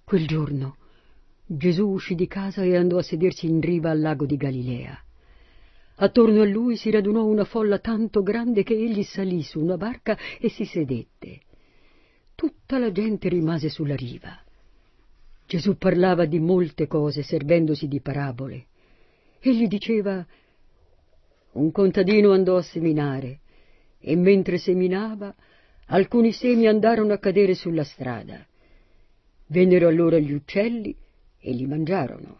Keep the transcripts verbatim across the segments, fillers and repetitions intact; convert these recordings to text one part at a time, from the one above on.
Quel giorno Gesù uscì di casa e andò a sedersi in riva al lago di Galilea. Attorno a lui si radunò una folla tanto grande che egli salì su una barca e si sedette. Tutta la gente rimase sulla riva. Gesù parlava di molte cose servendosi di parabole. Egli diceva: un contadino andò a seminare e mentre seminava alcuni semi andarono a cadere sulla strada. Vennero allora gli uccelli e li mangiarono.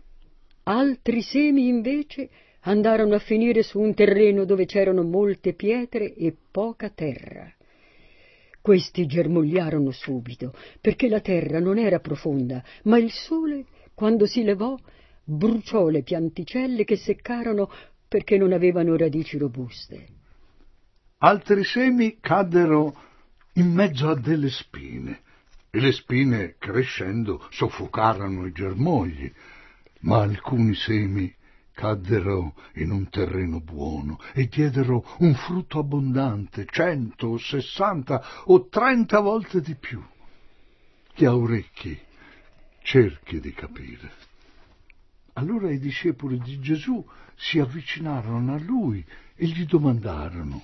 Altri semi invece andarono a finire su un terreno dove c'erano molte pietre e poca terra. Questi germogliarono subito, perché la terra non era profonda, ma il sole, quando si levò, bruciò le pianticelle che seccarono perché non avevano radici robuste. Altri semi caddero in mezzo a delle spine, e le spine, crescendo, soffocarono i germogli, ma alcuni semi caddero in un terreno buono e diedero un frutto abbondante, cento o sessanta o trenta volte di più. Chi ha orecchi cerchi di capire. Allora i discepoli di Gesù si avvicinarono a lui e gli domandarono: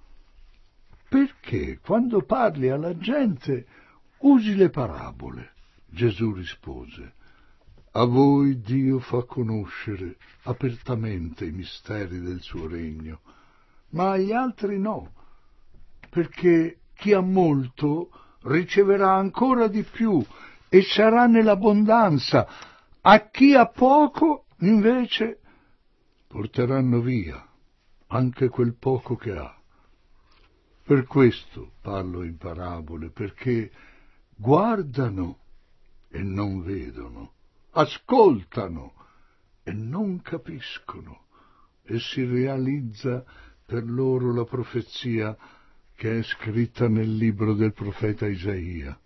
perché quando parli alla gente usi le parabole? Gesù rispose: a voi Dio fa conoscere apertamente i misteri del suo regno, ma agli altri no, perché chi ha molto riceverà ancora di più e sarà nell'abbondanza. A chi ha poco, invece, porteranno via anche quel poco che ha. Per questo parlo in parabole, perché guardano e non vedono, ascoltano e non capiscono, e si realizza per loro la profezia che è scritta nel libro del profeta Isaia.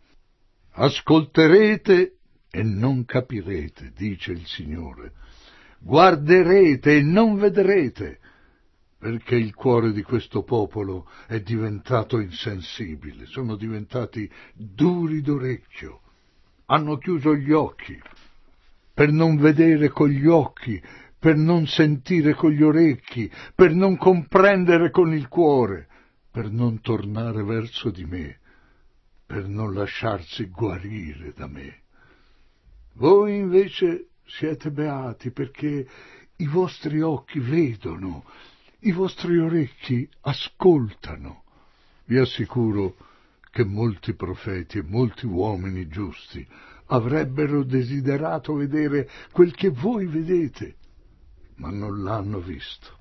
Ascolterete e non capirete, dice il Signore. Guarderete e non vedrete, perché il cuore di questo popolo è diventato insensibile, sono diventati duri d'orecchio, hanno chiuso gli occhi, per non vedere con gli occhi, per non sentire con gli orecchi, per non comprendere con il cuore, per non tornare verso di me, per non lasciarsi guarire da me. Voi invece siete beati perché i vostri occhi vedono, i vostri orecchi ascoltano. Vi assicuro che molti profeti e molti uomini giusti avrebbero desiderato vedere quel che voi vedete, ma non l'hanno visto.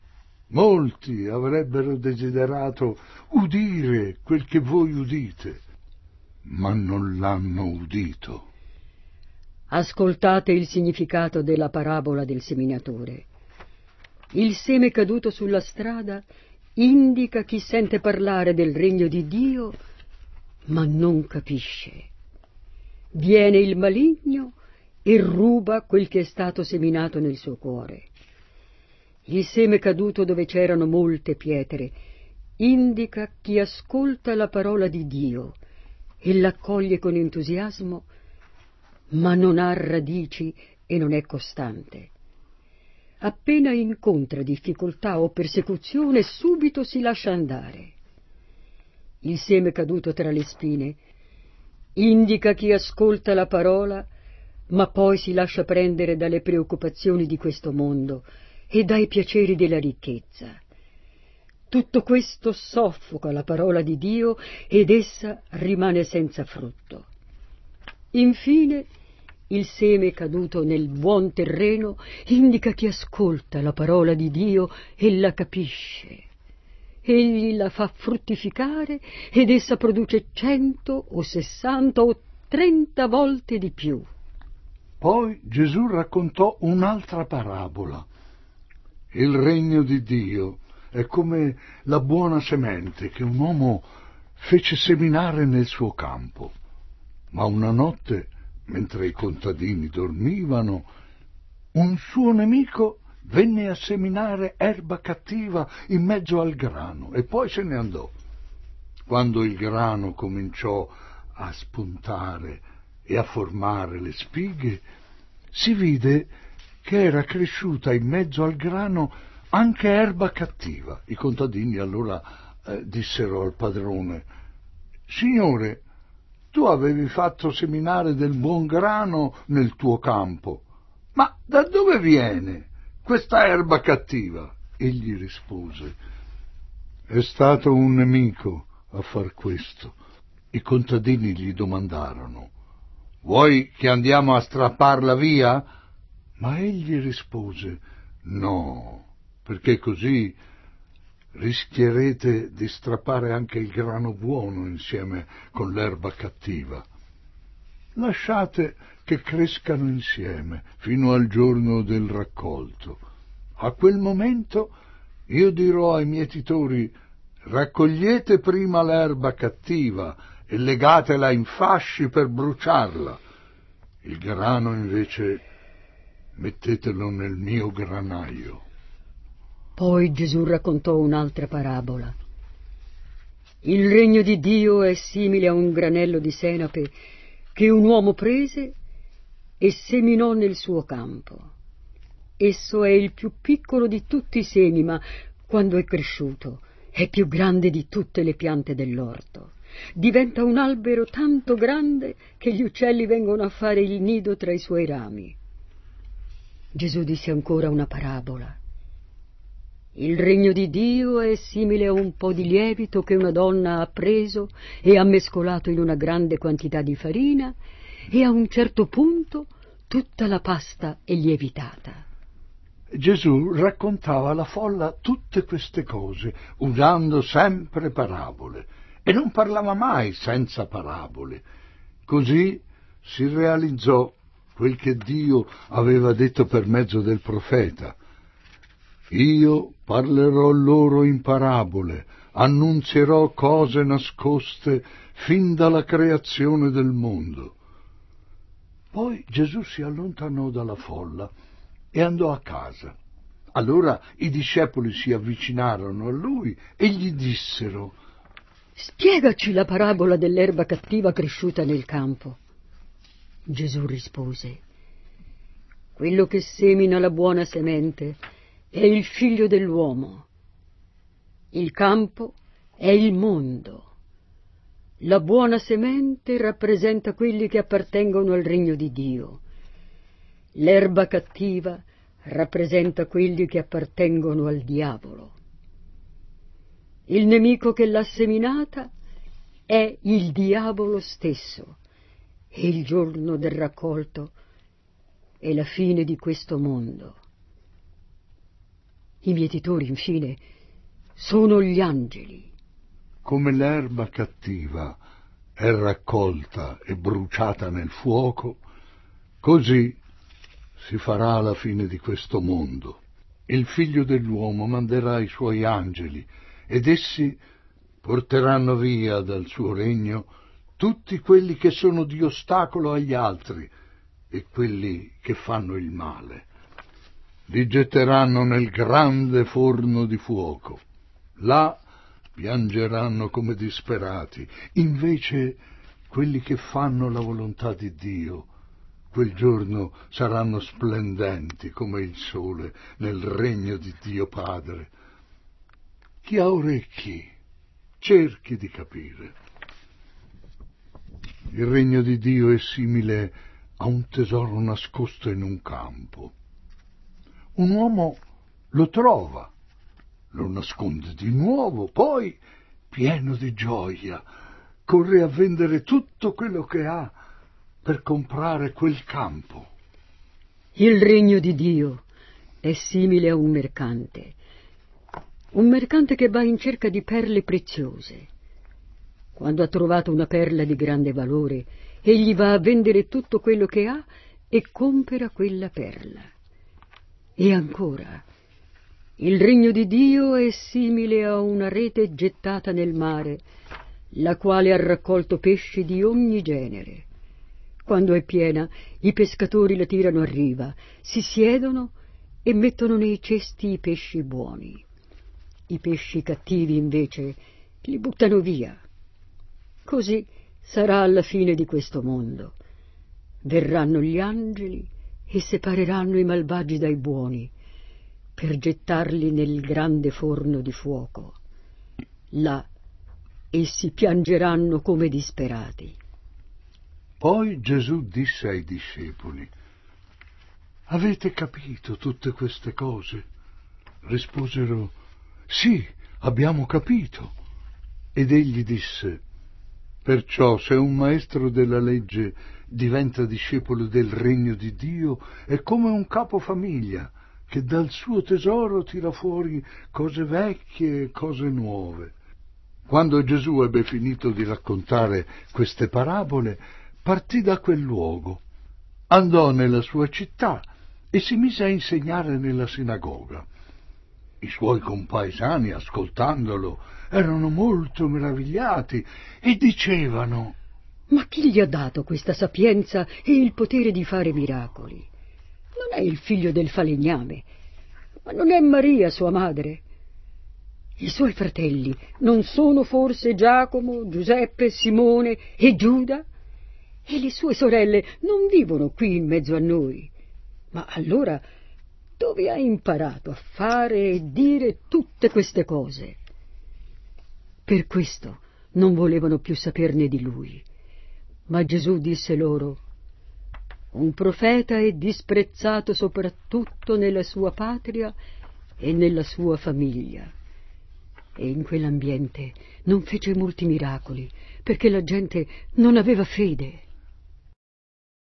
Molti avrebbero desiderato udire quel che voi udite, ma non l'hanno udito. Ascoltate il significato della parabola del seminatore. Il seme caduto sulla strada indica chi sente parlare del regno di Dio, ma non capisce. Viene il maligno e ruba quel che è stato seminato nel suo cuore. Il seme caduto dove c'erano molte pietre indica chi ascolta la parola di Dio e l'accoglie con entusiasmo, ma non ha radici e non è costante. Appena incontra difficoltà o persecuzione, subito si lascia andare. Il seme caduto tra le spine indica chi ascolta la parola, ma poi si lascia prendere dalle preoccupazioni di questo mondo e dai piaceri della ricchezza. Tutto questo soffoca la parola di Dio ed essa rimane senza frutto. Infine, il seme caduto nel buon terreno indica chi ascolta la parola di Dio e la capisce. Egli la fa fruttificare ed essa produce cento o sessanta o trenta volte di più. Poi Gesù raccontò un'altra parabola. Il regno di Dio è come la buona semente che un uomo fece seminare nel suo campo. Ma una notte, mentre i contadini dormivano, un suo nemico venne a seminare erba cattiva in mezzo al grano e poi se ne andò. Quando il grano cominciò a spuntare e a formare le spighe, si vide che era cresciuta in mezzo al grano anche erba cattiva. I contadini allora eh, dissero al padrone: «Signore, tu avevi fatto seminare del buon grano nel tuo campo, ma da dove viene questa erba cattiva?» Egli rispose: «È stato un nemico a far questo». I contadini gli domandarono: «Vuoi che andiamo a strapparla via?» Ma egli rispose: «No, perché così rischierete di strappare anche il grano buono insieme con l'erba cattiva. Lasciate che crescano insieme fino al giorno del raccolto. A quel momento io dirò ai mietitori: raccogliete prima l'erba cattiva e legatela in fasci per bruciarla. Il grano invece mettetelo nel mio granaio». Poi Gesù raccontò un'altra parabola. Il regno di Dio è simile a un granello di senape che un uomo prese e seminò nel suo campo. Esso è il più piccolo di tutti i semi, ma quando è cresciuto è più grande di tutte le piante dell'orto. Diventa un albero tanto grande che gli uccelli vengono a fare il nido tra i suoi rami. Gesù disse ancora una parabola. Il regno di Dio è simile a un po' di lievito che una donna ha preso e ha mescolato in una grande quantità di farina, e a un certo punto tutta la pasta è lievitata. Gesù raccontava alla folla tutte queste cose usando sempre parabole e non parlava mai senza parabole. Così si realizzò quel che Dio aveva detto per mezzo del profeta: «Io parlerò loro in parabole, annunzierò cose nascoste fin dalla creazione del mondo». Poi Gesù si allontanò dalla folla e andò a casa. Allora i discepoli si avvicinarono a lui e gli dissero: «Spiegaci la parabola dell'erba cattiva cresciuta nel campo». Gesù rispose: «Quello che semina la buona semente è il figlio dell'uomo. Il campo è il mondo. La buona semente rappresenta quelli che appartengono al regno di Dio. L'erba cattiva rappresenta quelli che appartengono al diavolo. Il nemico che l'ha seminata è il diavolo stesso, e il giorno del raccolto è la fine di questo mondo. I mietitori, infine, sono gli angeli». Come l'erba cattiva è raccolta e bruciata nel fuoco, così si farà alla fine di questo mondo. Il figlio dell'uomo manderà i suoi angeli ed essi porteranno via dal suo regno tutti quelli che sono di ostacolo agli altri e quelli che fanno il male. Li getteranno nel grande forno di fuoco. Là piangeranno come disperati. Invece quelli che fanno la volontà di Dio quel giorno saranno splendenti come il sole nel regno di Dio Padre. Chi ha orecchi, cerchi di capire. Il regno di Dio è simile a un tesoro nascosto in un campo. Un uomo lo trova, lo nasconde di nuovo, poi, pieno di gioia, corre a vendere tutto quello che ha per comprare quel campo. Il regno di Dio è simile a un mercante, un mercante che va in cerca di perle preziose. Quando ha trovato una perla di grande valore, egli va a vendere tutto quello che ha e compera quella perla. E ancora, il regno di Dio è simile a una rete gettata nel mare, la quale ha raccolto pesci di ogni genere. Quando è piena, i pescatori la tirano a riva, si siedono e mettono nei cesti i pesci buoni. I pesci cattivi, invece, li buttano via. Così sarà alla fine di questo mondo. verranno gli angeli e separeranno i malvagi dai buoni, per gettarli nel grande forno di fuoco. Là essi piangeranno come disperati. Poi Gesù disse ai discepoli: avete capito tutte queste cose? Risposero: sì, abbiamo capito. Ed egli disse: perciò se un maestro della legge diventa discepolo del regno di Dio, è come un capofamiglia che dal suo tesoro tira fuori cose vecchie e cose nuove. Quando Gesù ebbe finito di raccontare queste parabole, partì da quel luogo, andò nella sua città e si mise a insegnare nella sinagoga. I suoi compaesani, ascoltandolo, erano molto meravigliati e dicevano: ma chi gli ha dato questa sapienza e il potere di fare miracoli? Non è il figlio del falegname, ma non è Maria sua madre? I suoi fratelli non sono forse Giacomo, Giuseppe, Simone e Giuda? E le sue sorelle non vivono qui in mezzo a noi? Ma allora dove ha imparato a fare e dire tutte queste cose? Per questo non volevano più saperne di lui. Ma Gesù disse loro: un profeta è disprezzato soprattutto nella sua patria e nella sua famiglia. E in quell'ambiente non fece molti miracoli, perché la gente non aveva fede.